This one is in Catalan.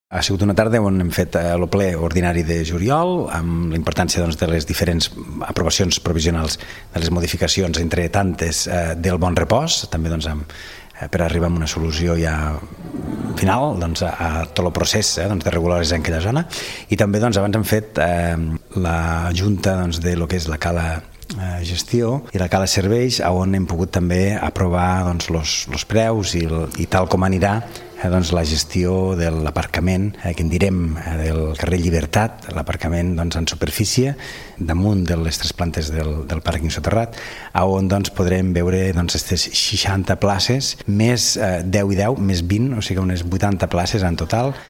Ha sigut una tarda on hem fet el ple ordinari de juliol, amb la importància de les diferents aprovacions provisionals de les modificacions, entre tantes, del bon repòs, també per arribar a una solució ja final a tot el procés de regularitzar en aquella zona. I també abans hem fet la junta de lo que és la cala gestió i la cala serveis, on hem pogut també aprovar els preus i tal com anirà la gestió de l'aparcament, que en direm del carrer Llibertat, l'aparcament en superfície, damunt de les 3 plantes del pàrquing soterrat, on podrem veure aquestes 60 places, més 10 i 10, més 20, o sigui unes 80 places en total.